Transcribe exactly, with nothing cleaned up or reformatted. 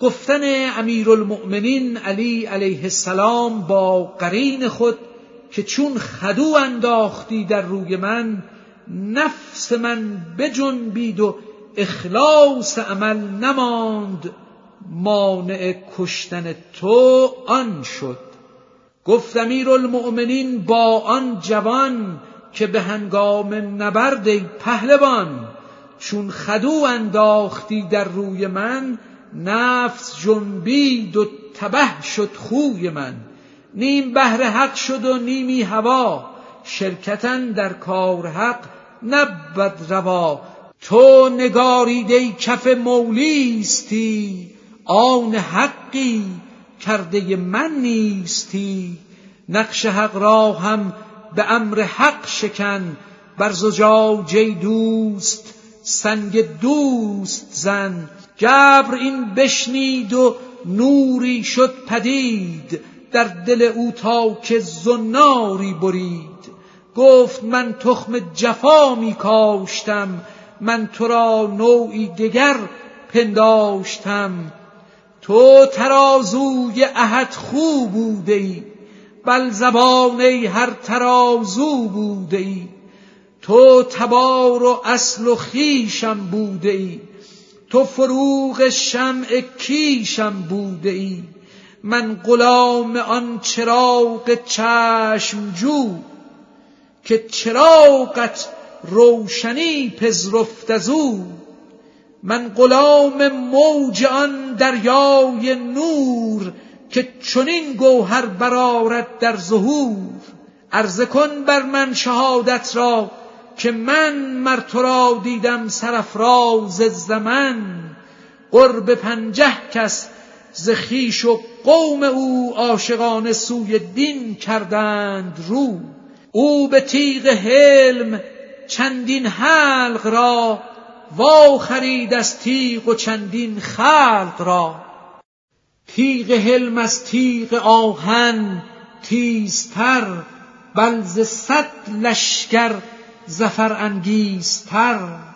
گفتن امیرالمؤمنین علی علیه السلام با قرین خود که چون خدو انداختی در روی من، نفس من بجنبید و اخلاص عمل نماند، مانع کشتن تو آن شد. گفت امیرالمؤمنین با آن جوان که به هنگام نبرد ای پهلوان، چون خدو انداختی در روی من، نفس جنبید و تبه شد خوی من. نیم بهر حق شد و نیمی هوا، شرکتاً در کار حق نبود روا. تو نگاریده کف مولیستی، آن حقی کرده من نیستی. نقش حق را هم به امر حق شکن، بر زجاجه دوست سنگ دوست زن. گبر این بشنید و نوری شد پدید، در دل او تا که زناری برید. گفت من تخم جفا می کاشتم، من تو را نوعی دگر پنداشتم. تو ترازوی احد خو بوده ای، بل زبانه هر ترازو بوده ای. تو تبار و اصل و خویشم بوده ای، تو فروغ شمع کیشم بوده ای. من غلام آن چراغ چشم جو، که چراغت روشنی پذرفت از او. من غلام موج آن دریای نور، که چنین گوهر برآرد در ظهور. عرضه کن بر من شهادت را، که من مر تو را دیدم سرافراز زمن. قرب پنجه کس ز خویش و قوم او، عاشقانه سوی دین کردند رو. او به تیغ حلم چندین حلق را، وا خرید از تیغ و چندین خلق را. تیغ حلم از تیغ آهن تیزتر، بل ز صد لشکر ظفر انگیزتر.